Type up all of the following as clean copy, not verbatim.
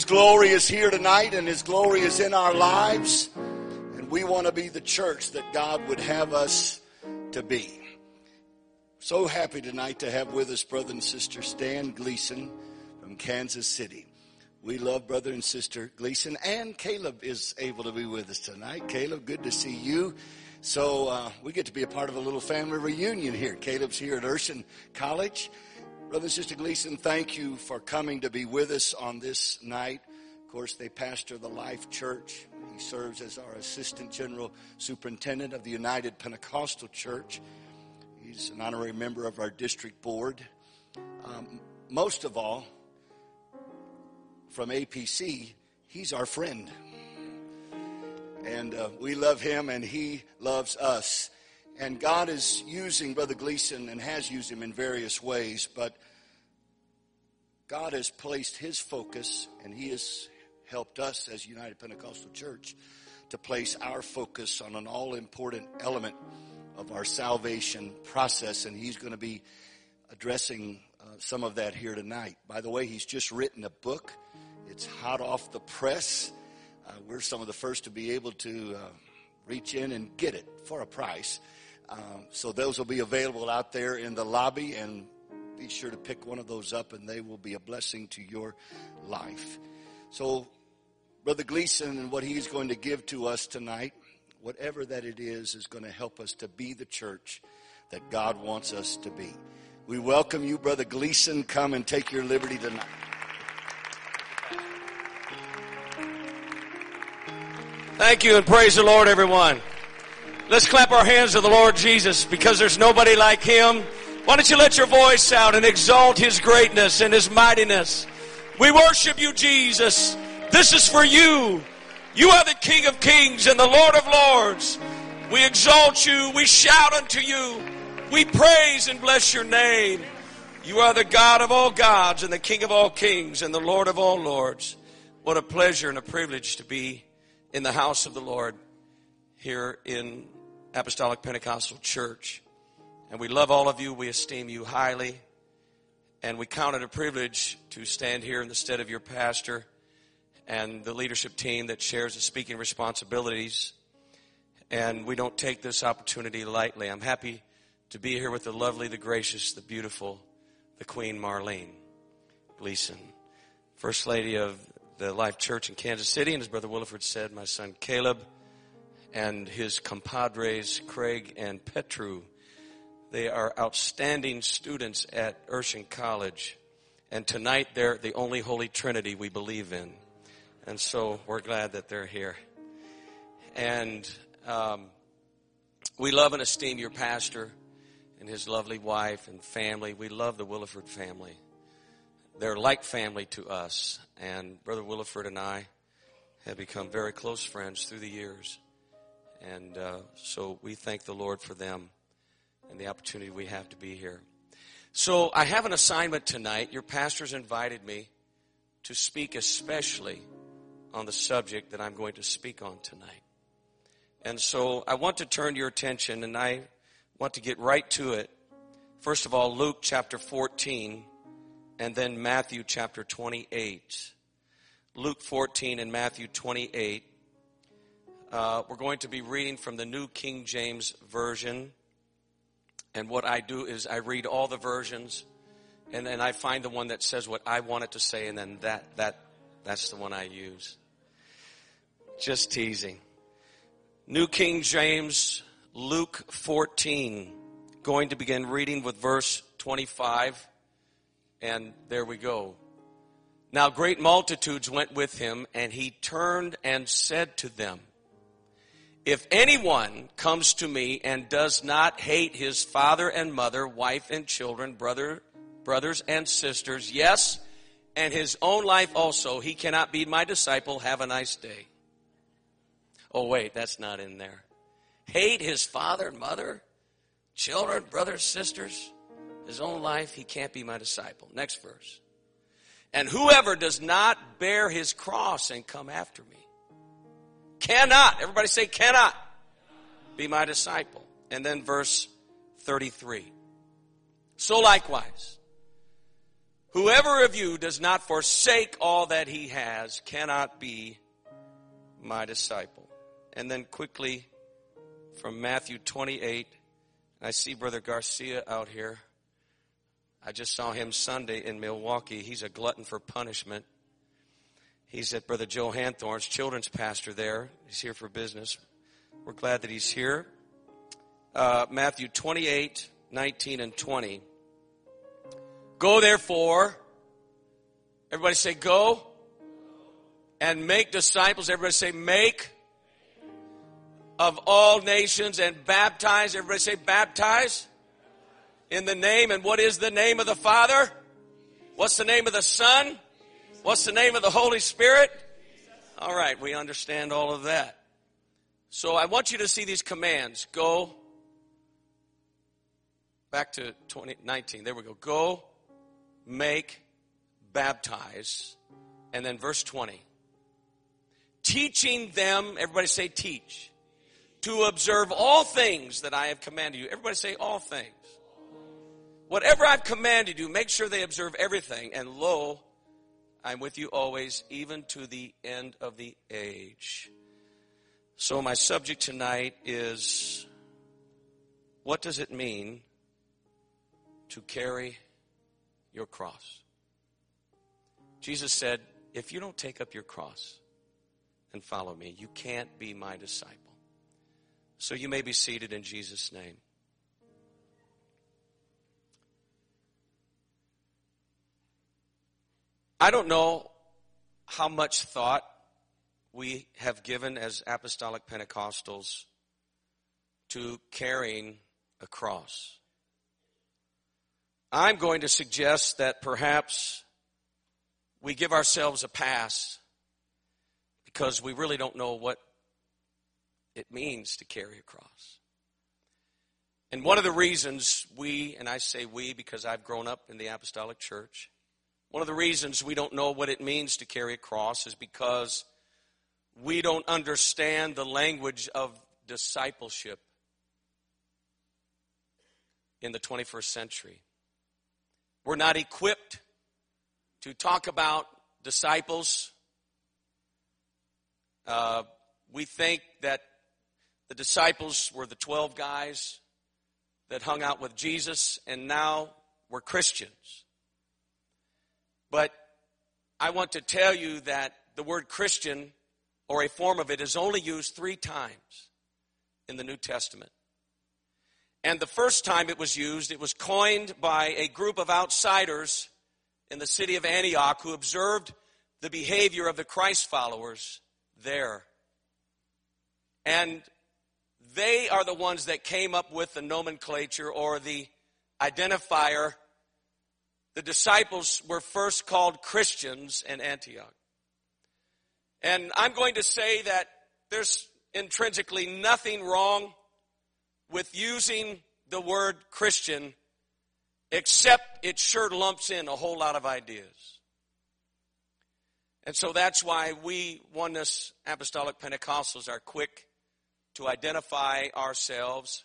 glory is here tonight, and His glory is in our lives. And we want to be the church that God would have us to be. So happy tonight to have with us brother and sister Stan Gleason from Kansas City. We love brother and sister Gleason, and Caleb is able to be with us tonight. Caleb, good to see you. So we get to be a part of a little family reunion here. Caleb's here at Urshan College. Brother and Sister Gleason, thank you for coming to be with us on this night. Of course, they pastor the Life Church. He serves as our Assistant General Superintendent of the United Pentecostal Church. He's an honorary member of our district board. Most of all, from APC, he's our friend. And we love him, and he loves us. And God is using Brother Gleason and has used him in various ways, but God has placed His focus, and He has helped us as United Pentecostal Church to place our focus on an all-important element of our salvation process, and He's going to be addressing some of that here tonight. By the way, he's just written a book. It's hot off the press. We're some of the first to be able to reach in and get it for a price. So those will be available out there in the lobby, and be sure to pick one of those up, and they will be a blessing to your life. So Brother Gleason and what he's going to give to us tonight, whatever that it is going to help us to be the church that God wants us to be. We welcome you, Brother Gleason. Come and take your liberty tonight. Thank you, and praise the Lord, everyone. Let's clap our hands to the Lord Jesus, because there's nobody like Him. Why don't you let your voice out and exalt His greatness and His mightiness. We worship you, Jesus. This is for you. You are the King of kings and the Lord of lords. We exalt you. We shout unto you. We praise and bless your name. You are the God of all gods and the King of all kings and the Lord of all lords. What a pleasure and a privilege to be in the house of the Lord here in Apostolic Pentecostal Church. And we love all of you. We esteem you highly. And we count it a privilege to stand here in the stead of your pastor and the leadership team that shares the speaking responsibilities. And we don't take this opportunity lightly. I'm happy to be here with the lovely, the gracious, the beautiful, the Queen Marlene Gleason, First Lady of the Life Church in Kansas City, and as Brother Williford said, my son Caleb and his compadres Craig and Petru. They are outstanding students at Urshan College, and tonight they're the only Holy Trinity we believe in, and so we're glad that they're here. And we love and esteem your pastor and his lovely wife and family. We love the Williford family. They're like family to us, and Brother Williford and I have become very close friends through the years. And so we thank the Lord for them and the opportunity we have to be here. So I have an assignment tonight. Your pastor's invited me to speak especially on the subject that I'm going to speak on tonight. And so I want to turn your attention, and I want to get right to it. First of all, Luke chapter 14, and then Matthew chapter 28. Luke 14 and Matthew 28. We're going to be reading from the New King James Version. And what I do is I read all the versions, and then I find the one that says what I want it to say, and then that's the one I use. Just teasing. New King James, Luke 14. Going to begin reading with verse 25. And there we go. Now great multitudes went with him, and he turned and said to them, if anyone comes to me and does not hate his father and mother, wife and children, brothers and sisters, yes, and his own life also, he cannot be my disciple. Have a nice day. Oh, wait, that's not in there. Hate his father and mother, children, brothers, sisters, his own life, he can't be my disciple. Next verse. And whoever does not bear his cross and come after me cannot, everybody say cannot, be my disciple. And then verse 33. So likewise, Whoever of you does not forsake all that he has cannot be my disciple. And then quickly from Matthew 28, I see Brother Garcia out here. I just saw him Sunday in Milwaukee. He's a glutton for punishment. He's at Brother Joe Hanthorne's children's pastor there. He's here for business. We're glad that he's here. Matthew 28, 19 and 20. Go therefore, everybody say go, and make disciples. Everybody say make, of all nations, and baptize. Everybody say baptize. In the name, and what is the name of the Father? What's the name of the Son? What's the name of the Holy Spirit? All right, we understand all of that. So I want you to see these commands. Go, back to 2019, there we go. Go, make, baptize, and then verse 20. Teaching them, everybody say teach, to observe all things that I have commanded you. Everybody say all things. Whatever I've commanded you, make sure they observe everything. And lo, I'm with you always, even to the end of the age. So my subject tonight is, what does it mean to carry your cross? Jesus said, if you don't take up your cross and follow me, you can't be my disciple. So you may be seated in Jesus' name. I don't know how much thought we have given as Apostolic Pentecostals to carrying a cross. I'm going to suggest that perhaps we give ourselves a pass because we really don't know what it means to carry a cross. And one of the reasons we, and I say we because I've grown up in the Apostolic Church, one of the reasons we don't know what it means to carry a cross is because we don't understand the language of discipleship in the 21st century. We're not equipped to talk about disciples. We think that the disciples were the 12 guys that hung out with Jesus, and now we're Christians. But I want to tell you that the word Christian, or a form of it, is only used 3 times in the New Testament. And the first time it was used, it was coined by a group of outsiders in the city of Antioch who observed the behavior of the Christ followers there. And they are the ones that came up with the nomenclature or the identifier. The disciples were first called Christians in Antioch. And I'm going to say that there's intrinsically nothing wrong with using the word Christian, except it sure lumps in a whole lot of ideas. And so that's why we, Oneness Apostolic Pentecostals, are quick to identify ourselves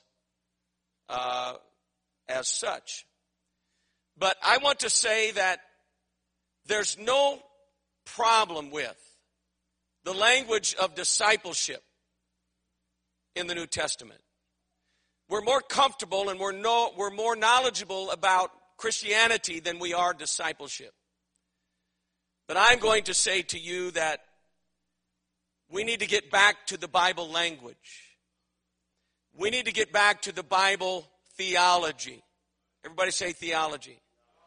as such. But I want to say that there's no problem with the language of discipleship in the New Testament. We're more comfortable and we're more knowledgeable about Christianity than we are discipleship. But I'm going to say to you that we need to get back to the Bible language. We need to get back to the Bible theology. Everybody say theology.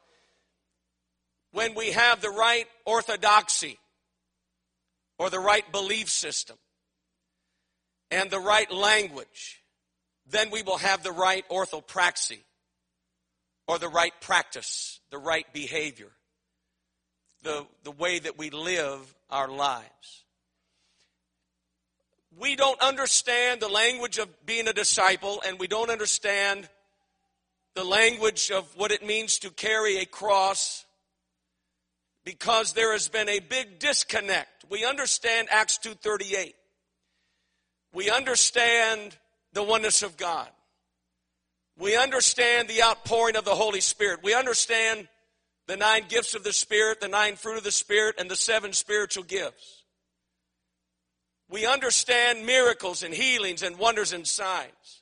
When we have the right orthodoxy or the right belief system and the right language, then we will have the right orthopraxy or the right practice, the right behavior, the way that we live our lives. We don't understand the language of being a disciple, and we don't understand the language of what it means to carry a cross because there has been a big disconnect. We understand Acts 2:38. We understand the oneness of God. We understand the outpouring of the Holy Spirit. We understand the 9 gifts of the Spirit, the 9 fruit of the Spirit, and the 7 spiritual gifts. We understand miracles and healings and wonders and signs.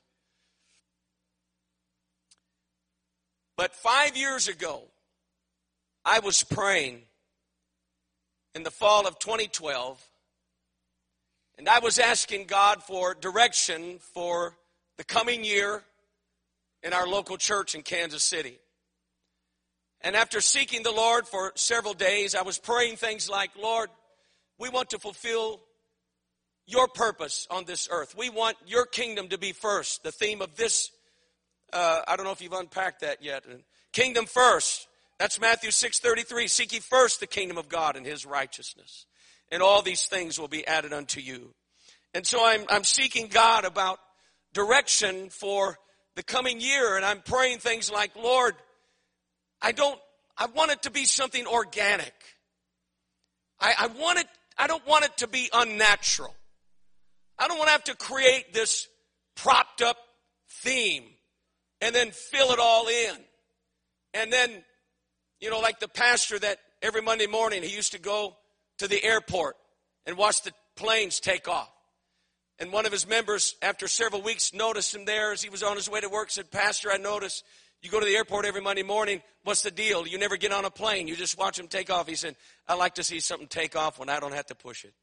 But 5 years ago, I was praying in the fall of 2012, and I was asking God for direction for the coming year in our local church in Kansas City. And after seeking the Lord for several days, I was praying things like, Lord, we want to fulfill your purpose on this earth. We want your kingdom to be first. The theme of this, I don't know if you've unpacked that yet. Kingdom first. That's Matthew 6:33. Seek ye first the kingdom of God and his righteousness, and all these things will be added unto you. And so I'm seeking God about direction for the coming year, and I'm praying things like, Lord, I want it to be something organic. I don't want it to be unnatural. I don't want to have to create this propped up theme and then fill it all in. And then, like the pastor that every Monday morning he used to go to the airport and watch the planes take off. And one of his members, after several weeks, noticed him there as he was on his way to work, said, Pastor, I noticed you go to the airport every Monday morning. What's the deal? You never get on a plane. You just watch them take off. He said, I like to see something take off when I don't have to push it.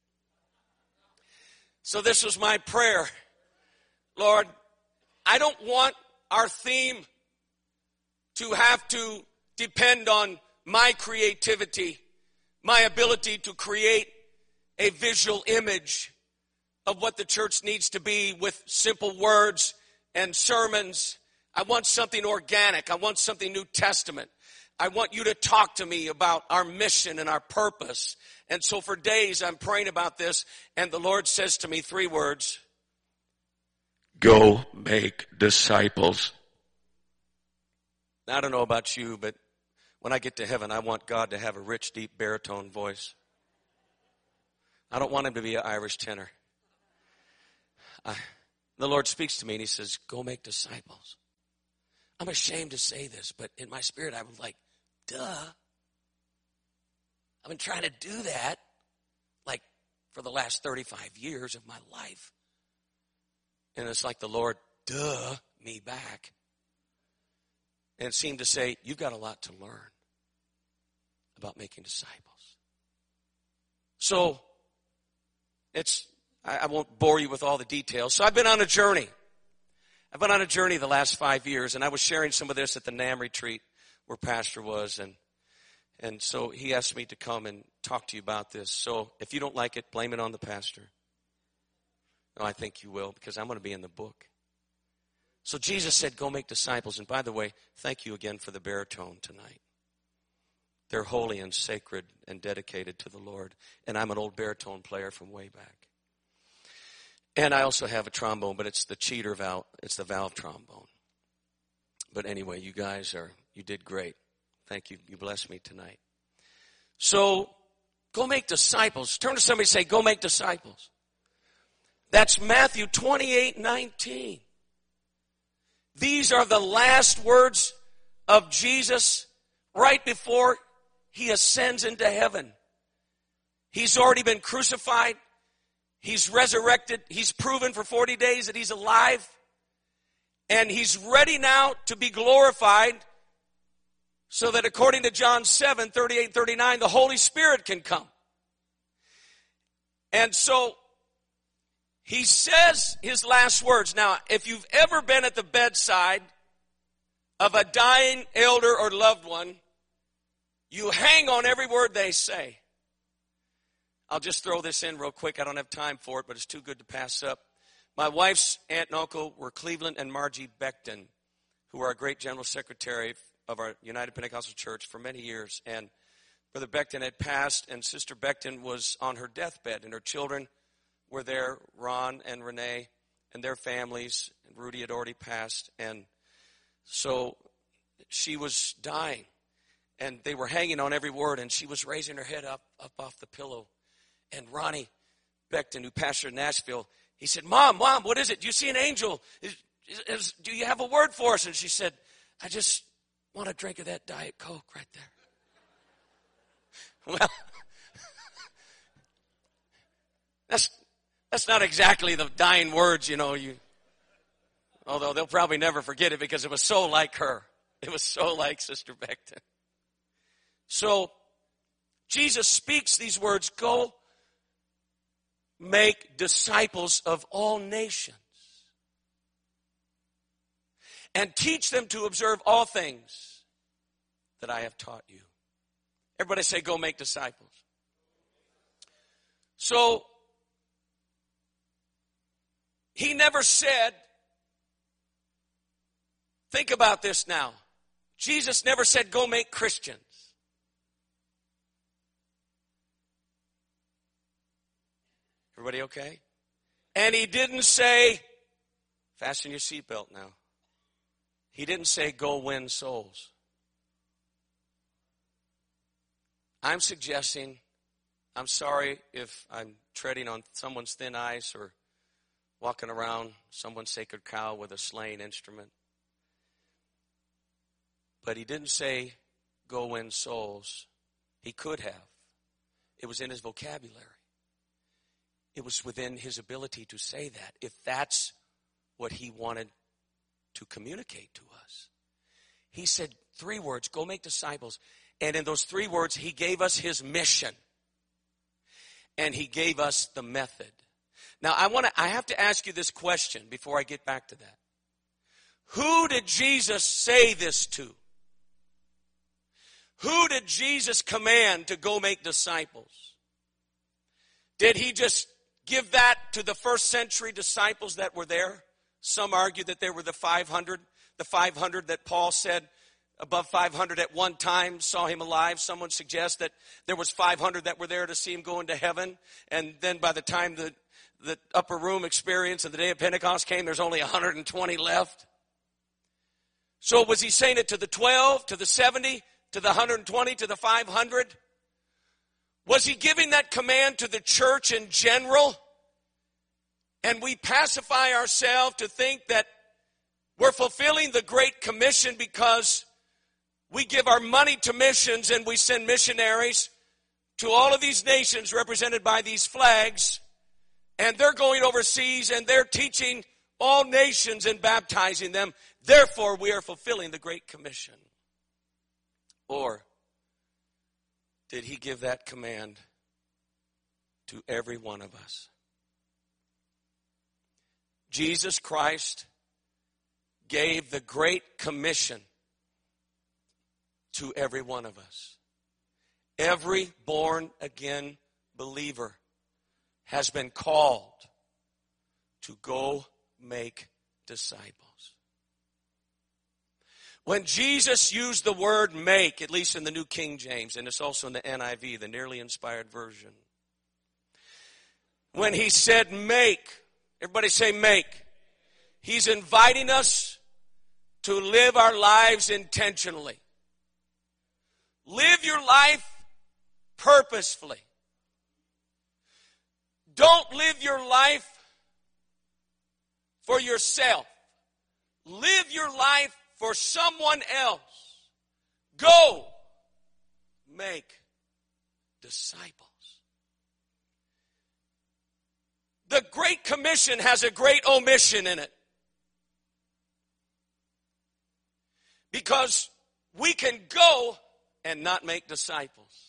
So this was my prayer. Lord, I don't want our theme to have to depend on my creativity, my ability to create a visual image of what the church needs to be with simple words and sermons. I want something organic. I want something New Testament. I want you to talk to me about our mission and our purpose. And so for days I'm praying about this, and the Lord says to me 3 words. Go make disciples. Now, I don't know about you, but when I get to heaven, I want God to have a rich, deep baritone voice. I don't want him to be an Irish tenor. The Lord speaks to me and he says, go make disciples. I'm ashamed to say this, but in my spirit I was like, duh. I've been trying to do that like for the last 35 years of my life. And it's like the Lord, duh, me back. And it seemed to say, you've got a lot to learn about making disciples. So, I won't bore you with all the details. So I've been on a journey. I've been on a journey the last 5 years, and I was sharing some of this at the NAM retreat where Pastor was, and so he asked me to come and talk to you about this. So if you don't like it, blame it on the pastor. No, I think you will, because I'm going to be in the book. So Jesus said, go make disciples. And by the way, thank you again for the baritone tonight. They're holy and sacred and dedicated to the Lord. And I'm an old baritone player from way back. And I also have a trombone, but it's the cheater valve. It's the valve trombone. But anyway, you did great. Thank you. You blessed me tonight. So, go make disciples. Turn to somebody and say, go make disciples. That's Matthew 28:19. These are the last words of Jesus right before he ascends into heaven. He's already been crucified. He's resurrected. He's proven for 40 days that he's alive. And he's ready now to be glorified so that according to John 7:38-39, the Holy Spirit can come. And so he says his last words. Now, if you've ever been at the bedside of a dying elder or loved one, you hang on every word they say. I'll just throw this in real quick. I don't have time for it, but it's too good to pass up. My wife's aunt and uncle were Cleveland and Margie Becton, who were our great general secretary of our United Pentecostal Church for many years. And Brother Becton had passed, and Sister Becton was on her deathbed, and her children were there, Ron and Renee, and their families. And Rudy had already passed. And so she was dying, and they were hanging on every word, and she was raising her head up off the pillow. And Ronnie Becton, who pastored in Nashville, he said, Mom, what is it? Do you see an angel? Do you have a word for us? And she said, I just want a drink of that Diet Coke right there. Well, that's not exactly the dying words, although they'll probably never forget it because it was so like her. It was so like Sister Beckton. So Jesus speaks these words, go make disciples of all nations and teach them to observe all things that I have taught you. Everybody say, go make disciples. So, he never said, think about this now. Jesus never said, go make Christians. Everybody okay? And he didn't say, fasten your seatbelt now. He didn't say, go win souls. I'm suggesting, I'm sorry if I'm treading on someone's thin ice or walking around someone's sacred cow with a slain instrument. But he didn't say, go win souls. He could have. It was in his vocabulary. It was within his ability to say that, if that's what he wanted to communicate to us. He said 3 words, go make disciples. And in those 3 words, he gave us his mission. And he gave us the method. Now, I have to ask you this question before I get back to that. Who did Jesus say this to? Who did Jesus command to go make disciples? Did he just give that to the first century disciples that were there? Some argue that there were the 500 that Paul said above 500 at one time saw him alive. Someone suggests that there was 500 that were there to see him go into heaven. And then by the time the upper room experience of the day of Pentecost came, there's only 120 left. So was he saying it to the 12, to the 70, to the 120, to the 500? Was he giving that command to the church in general? And we pacify ourselves to think that we're fulfilling the Great Commission because we give our money to missions and we send missionaries to all of these nations represented by these flags. And they're going overseas and they're teaching all nations and baptizing them. Therefore, we are fulfilling the Great Commission. Or did he give that command to every one of us? Jesus Christ gave the Great Commission to every one of us. Every born-again believer has been called to go make disciples. When Jesus used the word make, at least in the New King James, and it's also in the NIV, the nearly inspired version. When he said make, everybody say make. He's inviting us to live our lives intentionally. Live your life purposefully. Don't live your life for yourself. Live your life for someone else. Go make disciples. The Great Commission has a great omission in it. Because we can go and not make disciples.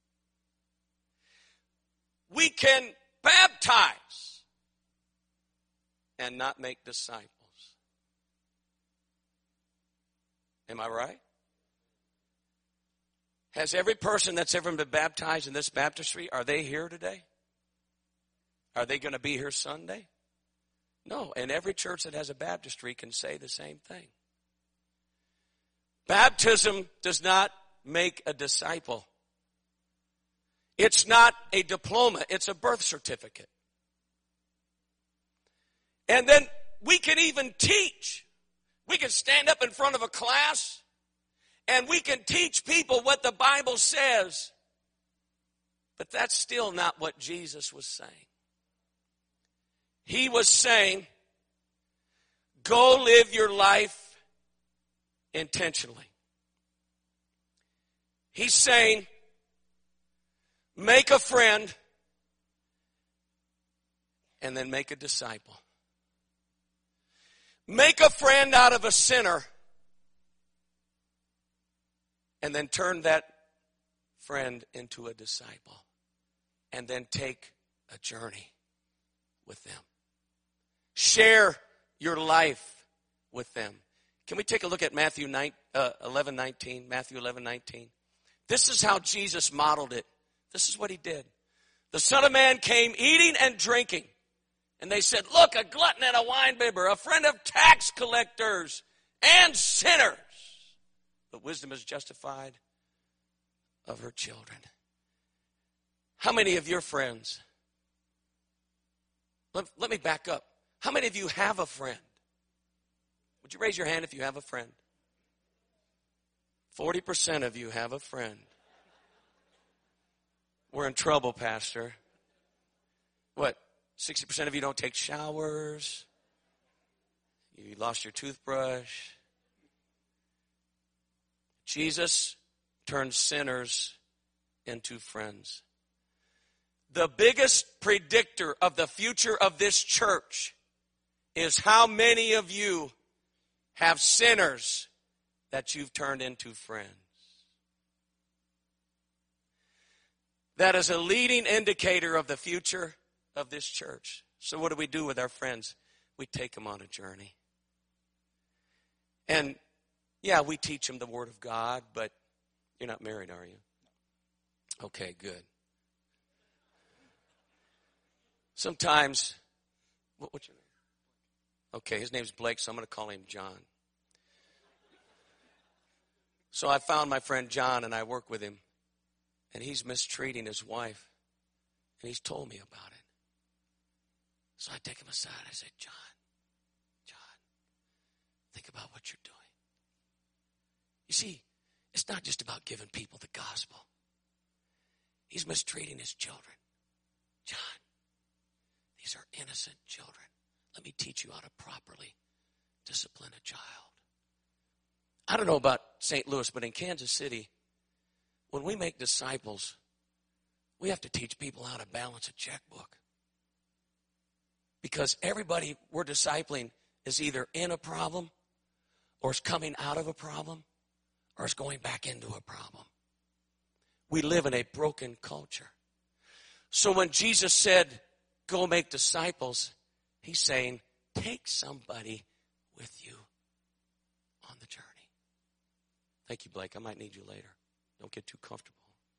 We can baptize and not make disciples. Am I right? Has every person that's ever been baptized in this baptistry, are they here today? Are they going to be here Sunday? No, and every church that has a baptistry can say the same thing. Baptism does not make a disciple. It's not a diploma, it's a birth certificate. And then we can even teach. We can stand up in front of a class and we can teach people what the Bible says. But that's still not what Jesus was saying. He was saying, go live your life intentionally. He's saying, make a friend, and then make a disciple. Make a friend out of a sinner, and then turn that friend into a disciple. And then take a journey with them. Share your life with them. Can we take a look at Matthew 11:19? Matthew 11:19. This is how Jesus modeled it. This is what he did. The Son of Man came eating and drinking. And they said, look, a glutton and a winebibber, a friend of tax collectors and sinners. But wisdom is justified of her children. How many of your friends, let me back up. How many of you have a friend? Would you raise your hand if you have a friend? 40% of you have a friend. We're in trouble, Pastor. What, 60% of you don't take showers? You lost your toothbrush? Jesus turns sinners into friends. The biggest predictor of the future of this church is how many of you have sinners that you've turned into friends. That is a leading indicator of the future of this church. So what do we do with our friends? We take them on a journey. And yeah, we teach them the Word of God, but you're not married, are you? Okay, good. Sometimes, what's your name? Okay, his name's Blake, so I'm going to call him John. So I found my friend John, and I work with him, and he's mistreating his wife, and he's told me about it. So I take him aside. I say, John, think about what you're doing. You see, it's not just about giving people the gospel. He's mistreating his children. John, these are innocent children. Let me teach you how to properly discipline a child. I don't know about St. Louis, but in Kansas City, when we make disciples, we have to teach people how to balance a checkbook. Because everybody we're discipling is either in a problem, or is coming out of a problem, or is going back into a problem. We live in a broken culture. So when Jesus said, go make disciples, he's saying, take somebody with you on the journey. Thank you, Blake. I might need you later. Don't get too comfortable.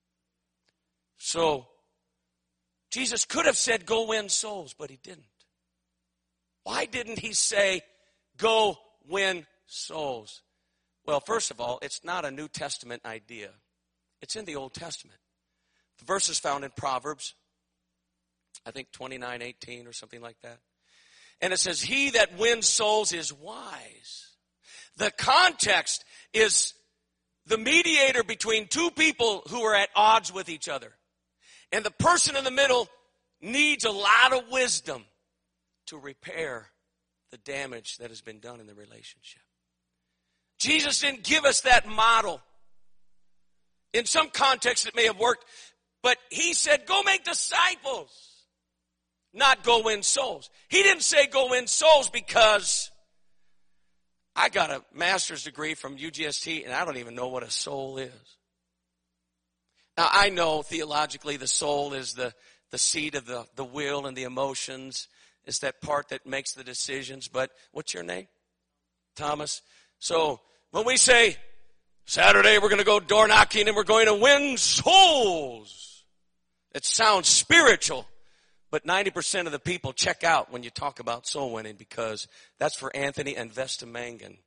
So, Jesus could have said, go win souls, but he didn't. Why didn't he say, go win souls? Well, first of all, it's not a New Testament idea. It's in the Old Testament. The verse is found in Proverbs, I think 29:18 or something like that. And it says, he that wins souls is wise. The context is the mediator between two people who are at odds with each other. And the person in the middle needs a lot of wisdom to repair the damage that has been done in the relationship. Jesus didn't give us that model. In some context it may have worked, but he said, go make disciples, not go win souls. He didn't say go win souls because I got a master's degree from UGST and I don't even know what a soul is. Now I know theologically the soul is the seat of the will and the emotions. It's that part that makes the decisions. But what's your name? Thomas. So when we say, Saturday we're going to go door knocking and we're going to win souls, it sounds spiritual. But 90% of the people check out when you talk about soul winning because that's for Anthony and Vesta Mangan.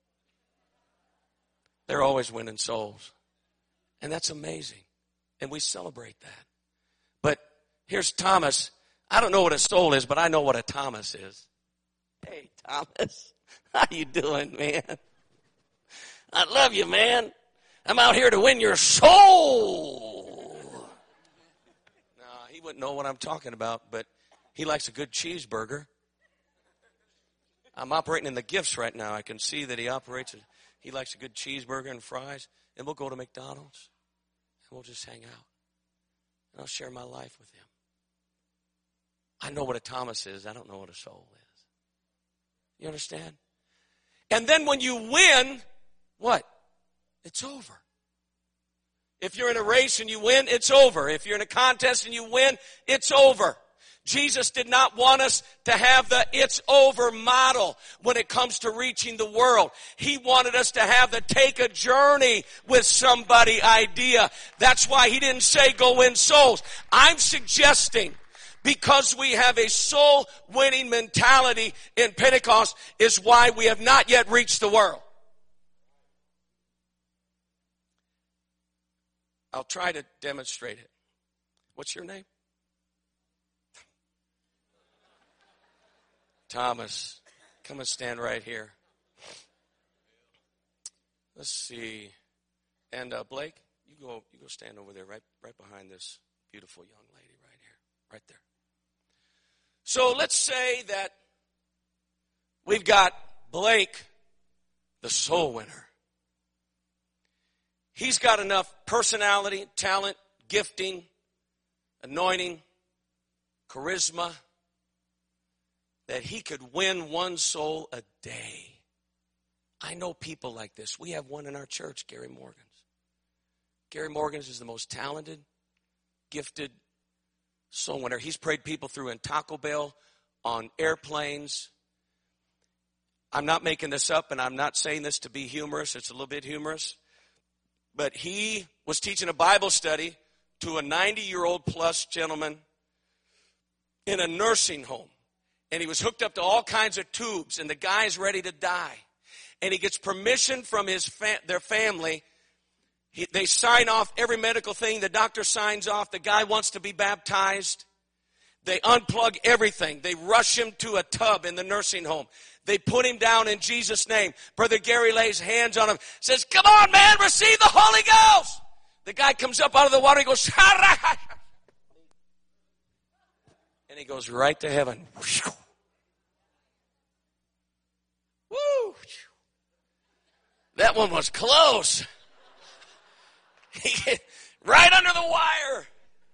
They're always winning souls. And that's amazing. And we celebrate that. But here's Thomas. I don't know what a soul is, but I know what a Thomas is. Hey, Thomas. How you doing, man? I love you, man. I'm out here to win your soul. No, he wouldn't know what I'm talking about, but he likes a good cheeseburger. I'm operating in the gifts right now. I can see that he likes a good cheeseburger and fries. And we'll go to McDonald's. And we'll just hang out. and I'll share my life with him. I know what a Thomas is. I don't know what a soul is. You understand? And then when you win, what? It's over. If you're in a race and you win, it's over. If you're in a contest and you win, it's over. Jesus did not want us to have the it's over model when it comes to reaching the world. He wanted us to have the take a journey with somebody idea. That's why he didn't say go win souls. I'm suggesting because we have a soul winning mentality in Pentecost is why we have not yet reached the world. I'll try to demonstrate it. What's your name? Thomas. Come and stand right here. Let's see. And Blake, you go stand over there, right behind this beautiful young lady right here, right there. So let's say that we've got Blake, the soul winner. He's got enough personality, talent, gifting, anointing, charisma, that he could win one soul a day. I know people like this. We have one in our church, Gary Morgans. Gary Morgans is the most talented, gifted soul winner. He's prayed people through in Taco Bell, on airplanes. I'm not making this up, and I'm not saying this to be humorous. It's a little bit humorous. But he was teaching a Bible study to a 90-year-old plus gentleman in a nursing home. And he was hooked up to all kinds of tubes, and the guy's ready to die. And he gets permission from their family. They sign off every medical thing. The doctor signs off. The guy wants to be baptized. They unplug everything. They rush him to a tub in the nursing home. They put him down in Jesus' name. Brother Gary lays hands on him, says, come on, man, receive the Holy Ghost. The guy comes up out of the water, he goes, and he goes right to heaven. Woo! That one was close. Right under the wire.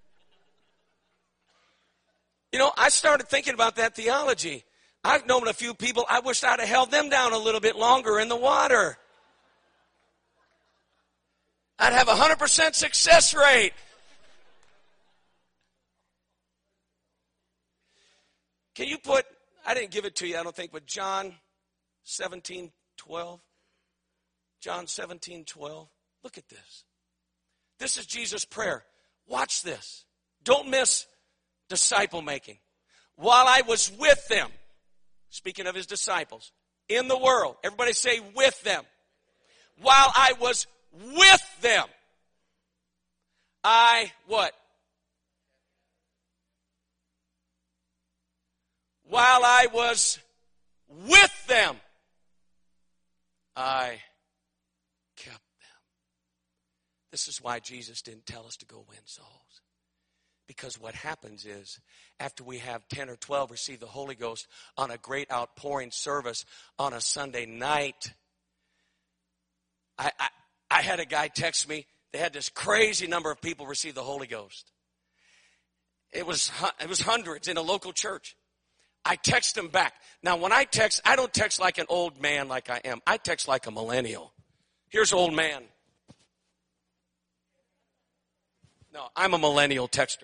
You know, I started thinking about that theology. I've known a few people, I wished I'd have held them down a little bit longer in the water. I'd have 100% success rate. Can you put, I didn't give it to you, I don't think, but John 17:12. John 17:12. Look at this. This is Jesus' prayer. Watch this. Don't miss disciple making. While I was with them, speaking of his disciples, in the world. Everybody say with them. While I was with them, I what? While I was with them, I kept them. This is why Jesus didn't tell us to go win souls. Because what happens is, after we have 10 or 12 receive the Holy Ghost on a great outpouring service on a Sunday night, I had a guy text me. They had this crazy number of people receive the Holy Ghost. It was hundreds in a local church. I text them back. Now, when I text, I don't text like an old man like I am. I text like a millennial. Here's old man. No, I'm a millennial texter.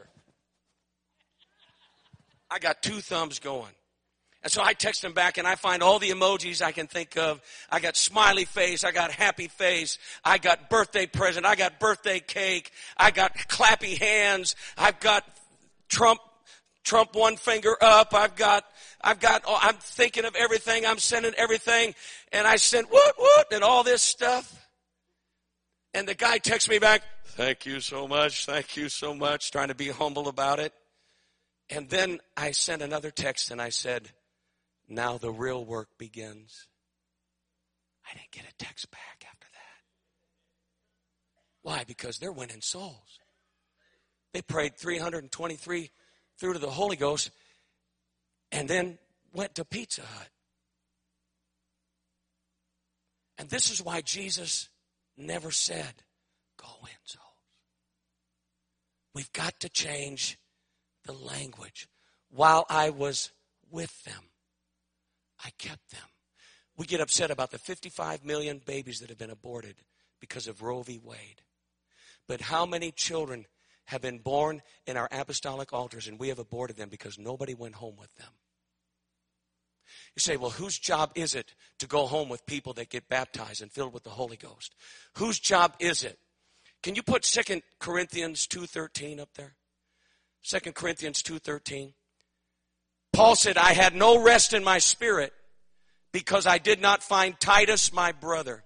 I got two thumbs going. And so I text them back and I find all the emojis I can think of. I got smiley face. I got happy face. I got birthday present. I got birthday cake. I got clappy hands. I've got Trump one finger up. I'm thinking of everything. I'm sending everything. And I sent what, and all this stuff. And the guy texts me back, thank you so much, trying to be humble about it. And then I sent another text and I said, now the real work begins. I didn't get a text back after that. Why? Because they're winning souls. They prayed 323 through to the Holy Ghost and then went to Pizza Hut. And this is why Jesus never said, go win souls. We've got to change the language. While I was with them, I kept them. We get upset about the 55 million babies that have been aborted because of Roe v. Wade. But how many children have been born in our apostolic altars and we have aborted them because nobody went home with them? You say, well, whose job is it to go home with people that get baptized and filled with the Holy Ghost? Whose job is it? Can you put 2 Corinthians 2:13 up there? 2 Corinthians 2:13. Paul said, I had no rest in my spirit because I did not find Titus my brother.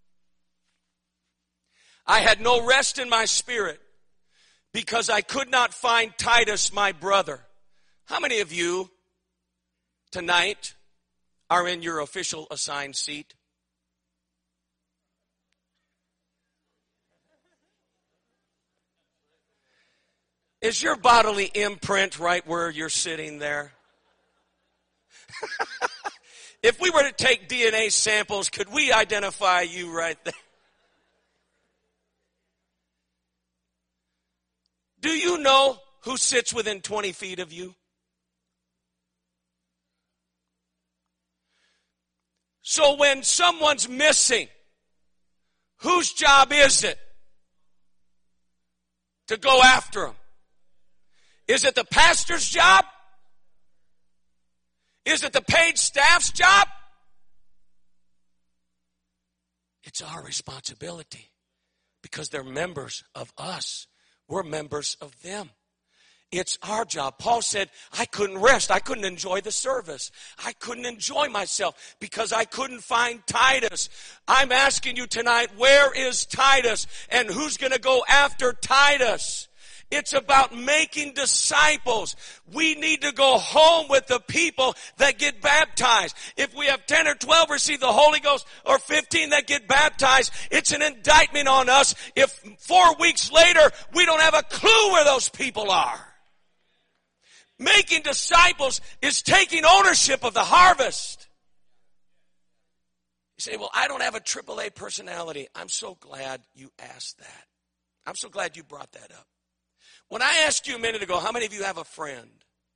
I had no rest in my spirit because I could not find Titus my brother. How many of you tonight are in your official assigned seat? Is your bodily imprint right where you're sitting there? If we were to take DNA samples, could we identify you right there? Do you know who sits within 20 feet of you? So when someone's missing, whose job is it to go after them? Is it the pastor's job? Is it the paid staff's job? It's our responsibility because they're members of us. We're members of them. It's our job. Paul said, I couldn't rest. I couldn't enjoy the service. I couldn't enjoy myself because I couldn't find Titus. I'm asking you tonight, where is Titus? And who's going to go after Titus? It's about making disciples. We need to go home with the people that get baptized. If we have 10 or 12 receive the Holy Ghost or 15 that get baptized, it's an indictment on us if 4 weeks later we don't have a clue where those people are. Making disciples is taking ownership of the harvest. You say, well, I don't have a AAA personality. I'm so glad you asked that. I'm so glad you brought that up. When I asked you a minute ago, how many of you have a friend?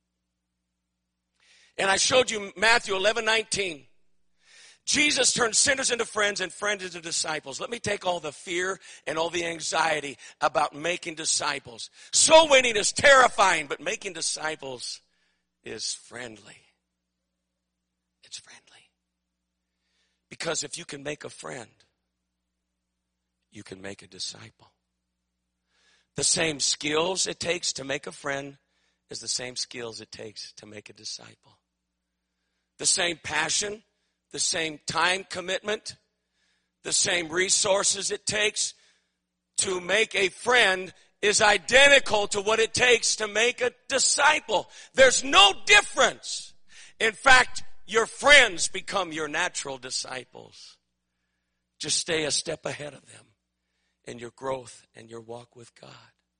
And I showed you Matthew 11:19. Jesus turned sinners into friends and friends into disciples. Let me take all the fear and all the anxiety about making disciples. Soul winning is terrifying, but making disciples is friendly. It's friendly. Because if you can make a friend, you can make a disciple. The same skills it takes to make a friend is the same skills it takes to make a disciple. The same passion, the same time commitment, the same resources it takes to make a friend is identical to what it takes to make a disciple. There's no difference. In fact, your friends become your natural disciples. Just stay a step ahead of them in your growth and your walk with God.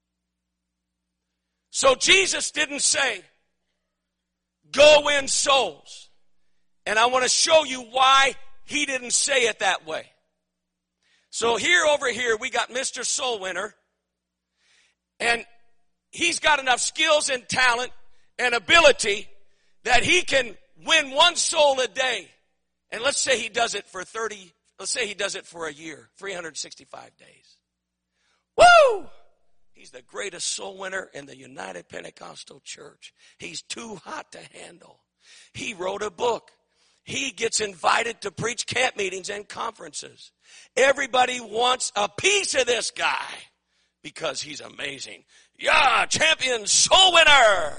So Jesus didn't say, go win souls. And I want to show you why he didn't say it that way. So over here, we got Mr. Soul Winner. And he's got enough skills and talent and ability that he can win one soul a day. And let's say he does it for a year, 365 days. Woo! He's the greatest soul winner in the United Pentecostal Church. He's too hot to handle. He wrote a book. He gets invited to preach camp meetings and conferences. Everybody wants a piece of this guy because he's amazing. Yeah, champion soul winner.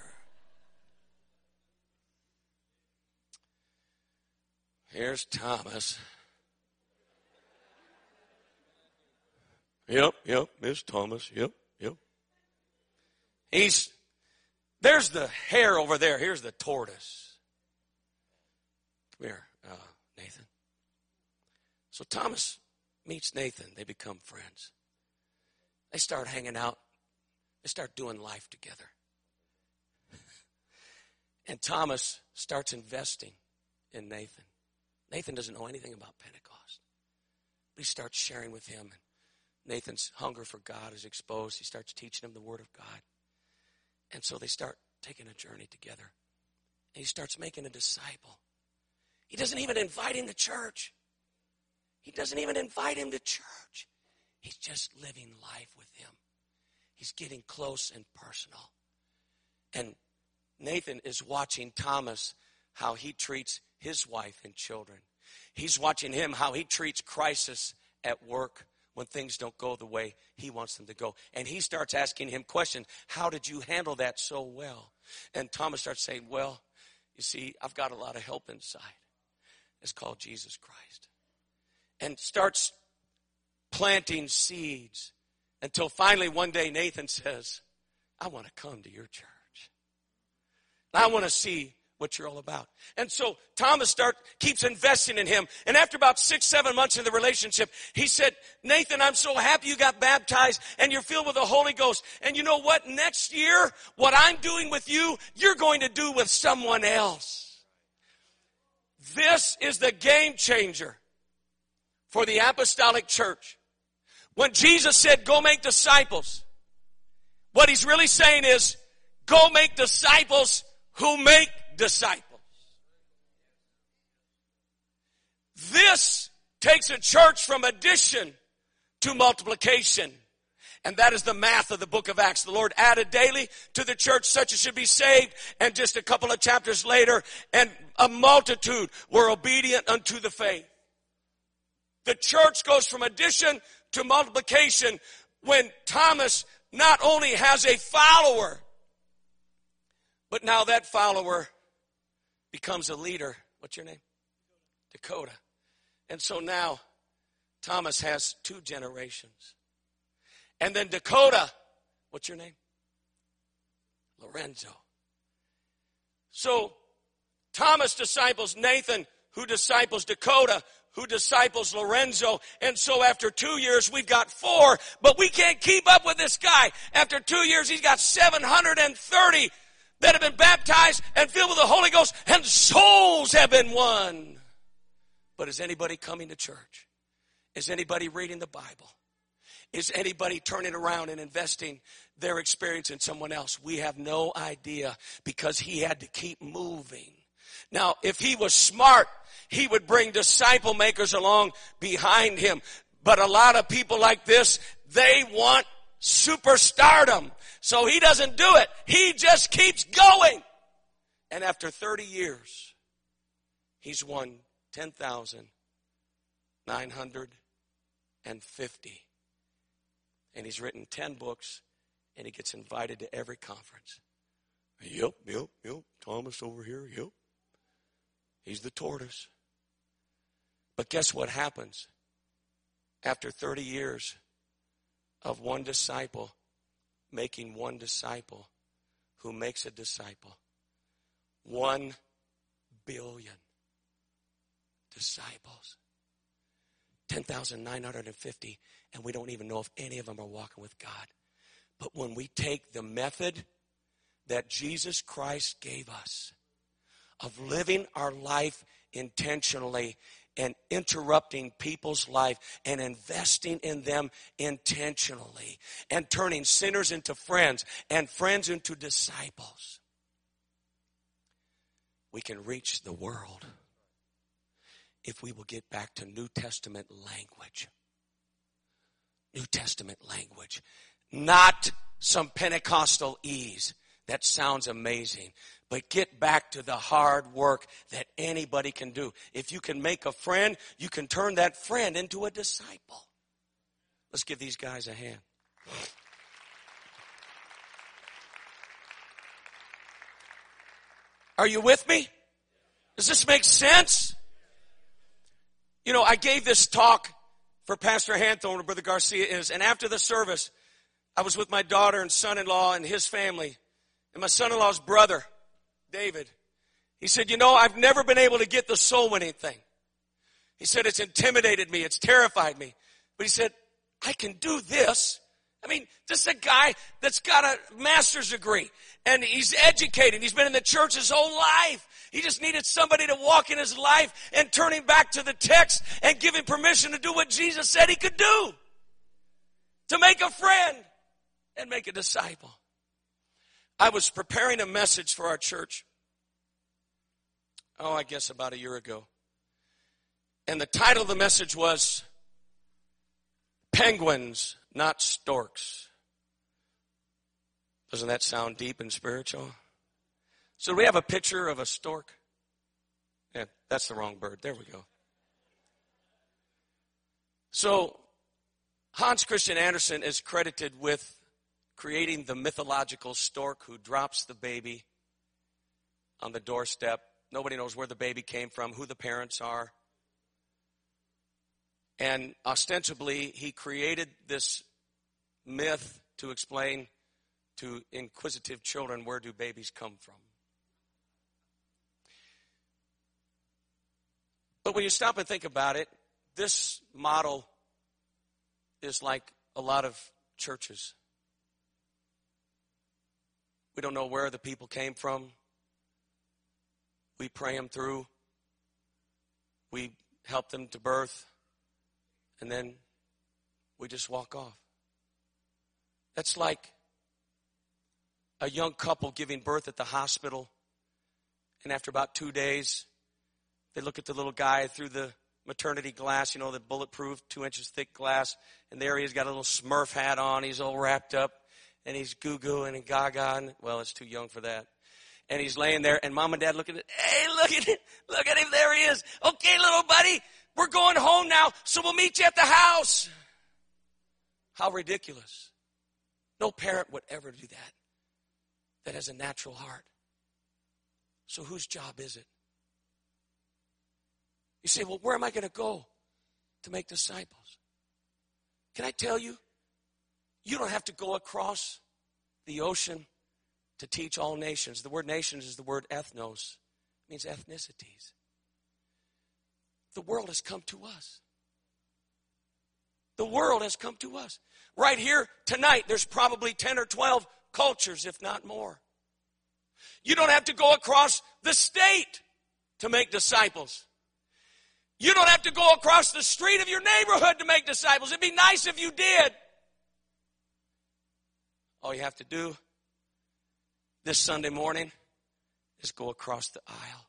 Here's Thomas. Yep, Miss Thomas, yep. There's the hare over there. Here's the tortoise. Come here, Nathan. So Thomas meets Nathan. They become friends. They start hanging out. They start doing life together. And Thomas starts investing in Nathan. Nathan doesn't know anything about Pentecost. But he starts sharing with him. Nathan's hunger for God is exposed. He starts teaching him the Word of God. And so they start taking a journey together. And he starts making a disciple. He doesn't even invite him to church. He doesn't even invite him to church. He's just living life with him. He's getting close and personal. And Nathan is watching Thomas, how he treats his wife and children. He's watching him, how he treats crisis at work when things don't go the way he wants them to go. And he starts asking him questions. How did you handle that so well? And Thomas starts saying, well, you see, I've got a lot of help inside. It's called Jesus Christ. And starts planting seeds until finally one day Nathan says, I want to come to your church. I want to see what you're all about. And so Thomas keeps investing in him. And after about 6-7 months in the relationship, he said, Nathan, I'm so happy you got baptized and you're filled with the Holy Ghost. And you know what? Next year, what I'm doing with you, you're going to do with someone else. This is the game changer for the apostolic church. When Jesus said, go make disciples, what he's really saying is, go make disciples who make disciples. This takes a church from addition to multiplication. And that is the math of the book of Acts. The Lord added daily to the church such as should be saved. And just a couple of chapters later, and a multitude were obedient unto the faith. The church goes from addition to multiplication when Thomas not only has a follower, but now that follower becomes a leader. What's your name? Dakota. And so now Thomas has 2 generations. And then Dakota, what's your name? Lorenzo. So Thomas disciples Nathan, who disciples Dakota, who disciples Lorenzo. And so after 2 years, we've got 4, but we can't keep up with this guy. After 2 years, he's got 730 that have been baptized and filled with the Holy Ghost, and souls have been won. But is anybody coming to church? Is anybody reading the Bible? Is anybody turning around and investing their experience in someone else? We have no idea, because he had to keep moving. Now, if he was smart, he would bring disciple makers along behind him. But a lot of people like this, they want superstardom. So he doesn't do it. He just keeps going. And after 30 years, he's won 10,950. And he's written 10 books, and he gets invited to every conference. Yep. Thomas over here, yep. He's the tortoise. But guess what happens? After 30 years of one disciple making one disciple who makes a disciple, 1 billion disciples. 10,950, and we don't even know if any of them are walking with God. But when we take the method that Jesus Christ gave us of living our life intentionally and interrupting people's life and investing in them intentionally and turning sinners into friends and friends into disciples, we can reach the world if we will get back to New Testament language. New Testament language. Not some Pentecostal ease. That sounds amazing. But get back to the hard work that anybody can do. If you can make a friend, you can turn that friend into a disciple. Let's give these guys a hand. Are you with me? Does this make sense? You know, I gave this talk for Pastor Hanthorne and Brother Garcia and after the service, I was with my daughter and son-in-law and his family and my son-in-law's brother, David. He said, you know, I've never been able to get the soul winning thing. He said, it's intimidated me. It's terrified me. But he said, I can do this. I mean, this is a guy that's got a master's degree and he's educated. He's been in the church his whole life. He just needed somebody to walk in his life and turn him back to the text and give him permission to do what Jesus said he could do. to make a friend and make a disciple. I was preparing a message for our church, I guess about a year ago. And the title of the message was Penguins, Not Storks. Doesn't that sound deep and spiritual? So do we have a picture of a stork? Yeah, that's the wrong bird. There we go. So Hans Christian Andersen is credited with creating the mythological stork who drops the baby on the doorstep. Nobody knows where the baby came from, who the parents are. And ostensibly, he created this myth to explain to inquisitive children, where do babies come from? But when you stop and think about it, this model is like a lot of churches. We don't know where the people came from. We pray them through. We help them to birth. And then we just walk off. That's like a young couple giving birth at the hospital. And after about 2 days, they look at the little guy through the maternity glass, the bulletproof 2 inches thick glass. And there he's got a little Smurf hat on. He's all wrapped up. And he's goo-gooing and gaga. And, well, it's too young for that. And he's laying there. And mom and dad look at it. Hey, look at it. Look at him. There he is. Okay, little buddy. We're going home now, so we'll meet you at the house. How ridiculous. No parent would ever do that has a natural heart. So whose job is it? You say, well, where am I going to go to make disciples? Can I tell you, you don't have to go across the ocean to teach all nations. The word nations is the word ethnos. It means ethnicities. The world has come to us. The world has come to us. Right here tonight, there's probably 10 or 12 cultures, if not more. You don't have to go across the state to make disciples. You don't have to go across the street of your neighborhood to make disciples. It'd be nice if you did. All you have to do this Sunday morning is go across the aisle.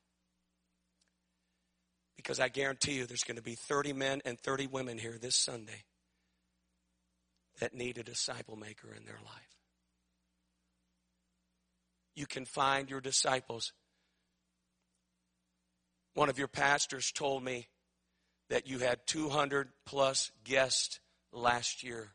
Because I guarantee you there's going to be 30 men and 30 women here this Sunday that need a disciple maker in their life. You can find your disciples. One of your pastors told me that you had 200 plus guests last year.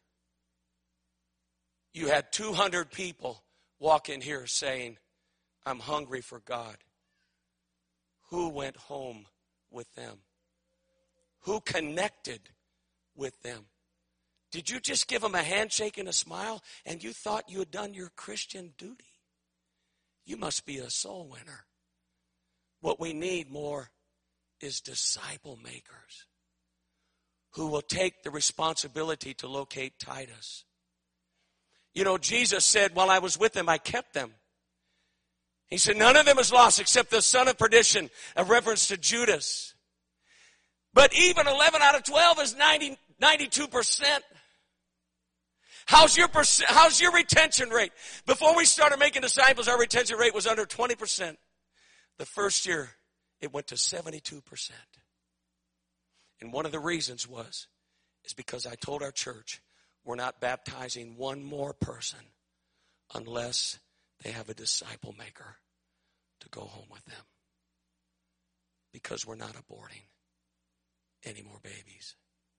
You had 200 people walk in here saying, I'm hungry for God. Who went home with them? Who connected with them? Did you just give them a handshake and a smile and you thought you had done your Christian duty? You must be a soul winner. What we need more is disciple makers who will take the responsibility to locate Titus. Jesus said, while I was with them, I kept them. He said, none of them is lost except the son of perdition, a reference to Judas. But even 11 out of 12 is 92%. How's your retention rate? Before we started making disciples, our retention rate was under 20%. The first year, it went to 72%. And one of the reasons is because I told our church, we're not baptizing one more person unless they have a disciple maker to go home with them. Because we're not aborting any more babies.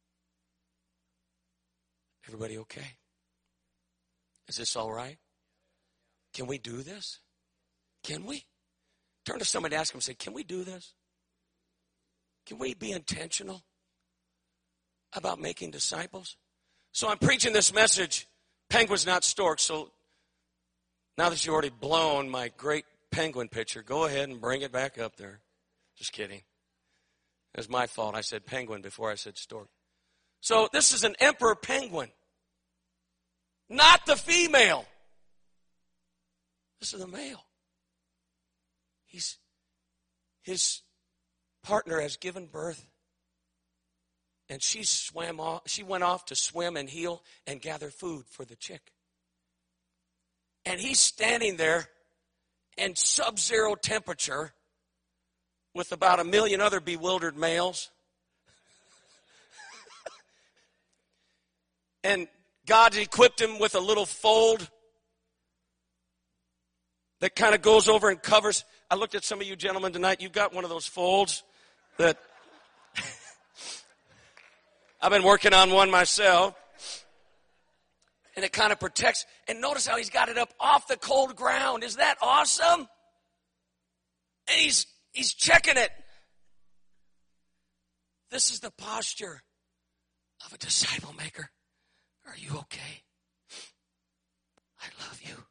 Everybody okay? Is this all right? Can we do this? Can we? Turn to somebody and ask them, say, can we do this? Can we be intentional about making disciples? So I'm preaching this message, penguins, not storks. So now that you've already blown my great penguin picture, go ahead and bring it back up there. Just kidding. It was my fault. I said penguin before I said stork. So this is an emperor penguin. Not the female. This is the male. His partner has given birth And she went off to swim and heal and gather food for the chick. And he's standing there in sub-zero temperature with about 1 million other bewildered males. And God equipped him with a little fold that kind of goes over and covers. I looked at some of you gentlemen tonight. You've got one of those folds that I've been working on one myself. And it kind of protects. And notice how he's got it up off the cold ground. Is that awesome? And he's checking it. This is the posture of a disciple maker. Are you okay? I love you.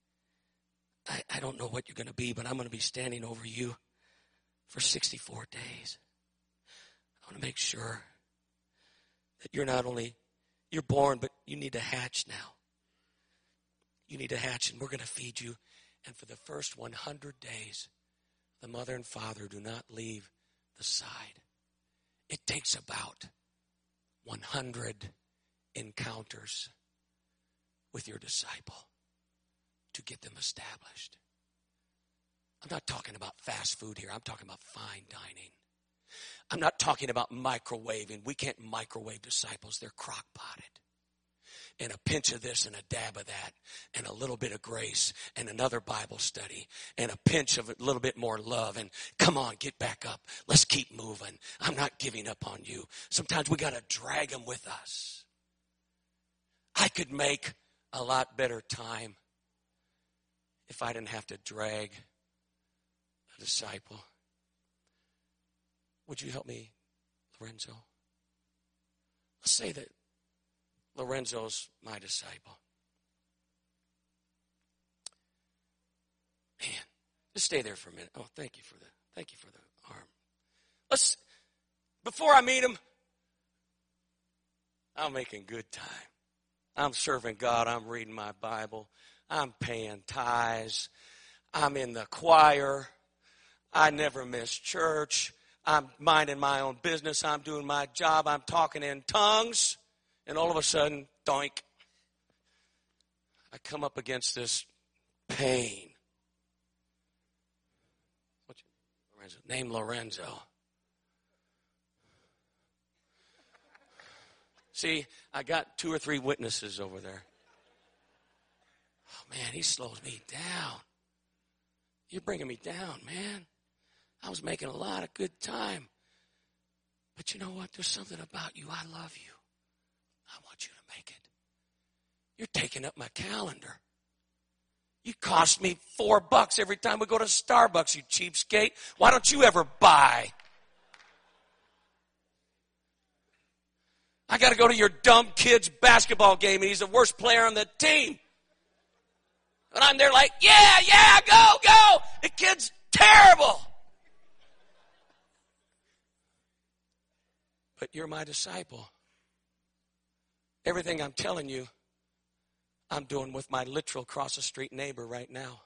I don't know what you're going to be, but I'm going to be standing over you for 64 days. I want to make sure that you're not only, you're born, but you need to hatch now. You need to hatch, and we're going to feed you. And for the first 100 days, the mother and father do not leave the side. It takes about 100 encounters with your disciple to get them established. I'm not talking about fast food here. I'm talking about fine dining. I'm not talking about microwaving. We can't microwave disciples. They're crock-potted. And a pinch of this and a dab of that and a little bit of grace and another Bible study and a pinch of a little bit more love and come on, get back up. Let's keep moving. I'm not giving up on you. Sometimes we got to drag them with us. I could make a lot better time if I didn't have to drag a disciple. Would you help me, Lorenzo? Let's say that Lorenzo's my disciple. Man, just stay there for a minute. Oh, thank you for the arm. Before I meet him, I'm making good time. I'm serving God. I'm reading my Bible. I'm paying tithes. I'm in the choir. I never miss church. I'm minding my own business. I'm doing my job. I'm talking in tongues. And all of a sudden, doink, I come up against this pain. What's your Lorenzo? Name Lorenzo. See, I got 2 or 3 witnesses over there. Oh, man, he slows me down. You're bringing me down, man. I was making a lot of good time. But you know what? There's something about you. I love you. I want you to make it. You're taking up my calendar. You cost me $4 every time we go to Starbucks, you cheapskate. Why don't you ever buy? I got to go to your dumb kid's basketball game, and he's the worst player on the team. And I'm there like, yeah, go. The kid's terrible. But you're my disciple. Everything I'm telling you, I'm doing with my literal cross-the-street neighbor right now.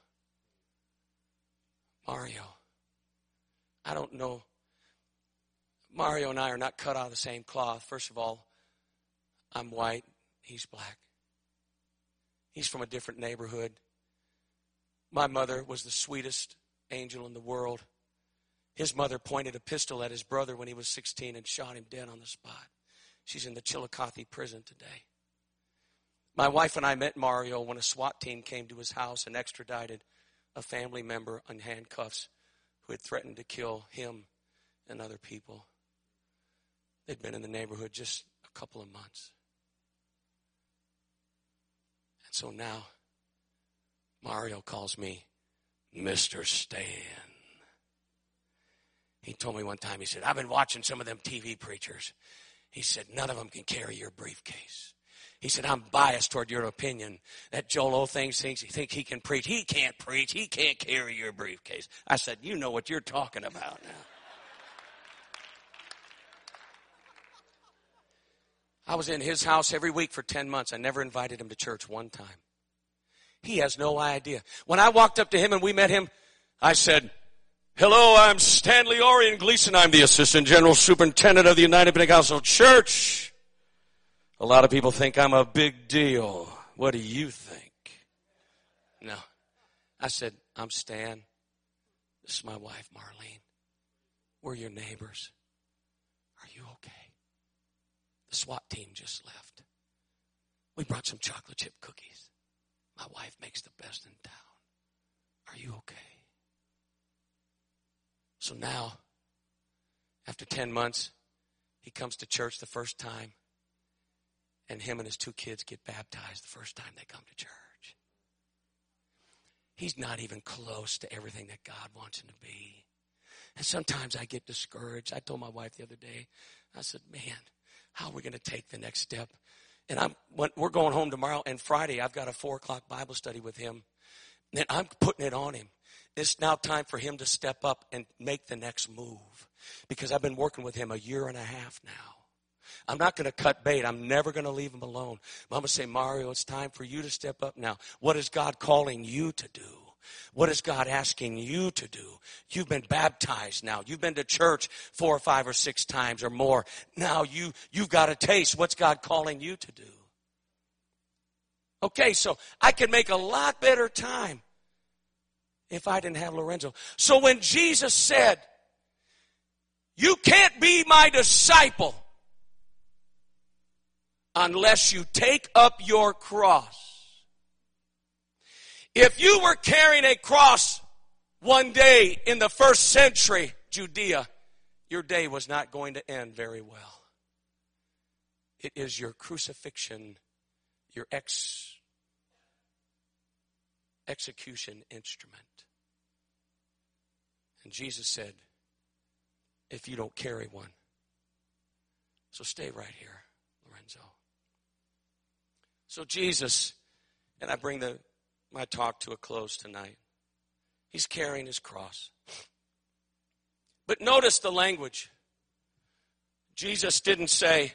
Mario. I don't know. Mario and I are not cut out of the same cloth. First of all, I'm white. He's black. He's from a different neighborhood. My mother was the sweetest angel in the world. His mother pointed a pistol at his brother when he was 16 and shot him dead on the spot. She's in the Chillicothe prison today. My wife and I met Mario when a SWAT team came to his house and extradited a family member in handcuffs who had threatened to kill him and other people. They'd been in the neighborhood just a couple of months. And so now, Mario calls me Mr. Stan. He told me one time, he said, I've been watching some of them TV preachers. He said, none of them can carry your briefcase. He said, I'm biased toward your opinion. That Joel Osteen thinks he can preach. He can't preach. He can't carry your briefcase. I said, you know what you're talking about now. I was in his house every week for 10 months. I never invited him to church one time. He has no idea. When I walked up to him and we met him, I said, Hello, I'm Stanley Orion Gleason. I'm the Assistant General Superintendent of the United Pentecostal Church. A lot of people think I'm a big deal. What do you think? No. I said, I'm Stan. This is my wife, Marlene. We're your neighbors. Are you okay? The SWAT team just left. We brought some chocolate chip cookies. My wife makes the best in town. Are you okay? So now, after 10 months, he comes to church the first time, and him and his 2 kids get baptized the first time they come to church. He's not even close to everything that God wants him to be. And sometimes I get discouraged. I told my wife the other day, I said, man, how are we going to take the next step? And we're going home tomorrow, and Friday I've got a 4 o'clock Bible study with him. And I'm putting it on him. It's now time for him to step up and make the next move. Because I've been working with him a year and a half now. I'm not going to cut bait. I'm never going to leave him alone. I'm going to say, Mario, it's time for you to step up now. What is God calling you to do? What is God asking you to do? You've been baptized now. You've been to church 4 or 5 or 6 times or more. Now you've got a taste. What's God calling you to do? Okay, so I could make a lot better time if I didn't have Lorenzo. So when Jesus said, you can't be my disciple unless you take up your cross. If you were carrying a cross one day in the first century Judea, your day was not going to end very well. It is your crucifixion, your execution instrument. And Jesus said, if you don't carry one. So stay right here, Lorenzo. So Jesus, and I bring my talk to a close tonight. He's carrying his cross. But notice the language. Jesus didn't say,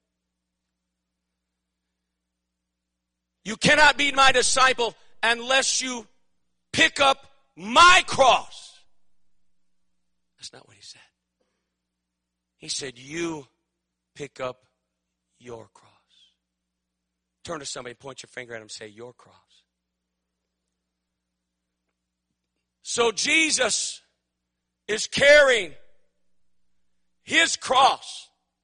you cannot be my disciple unless you pick up my cross. That's not what he said. He said, you pick up your cross. Turn to somebody, point your finger at him and say, your cross. So Jesus is carrying his cross.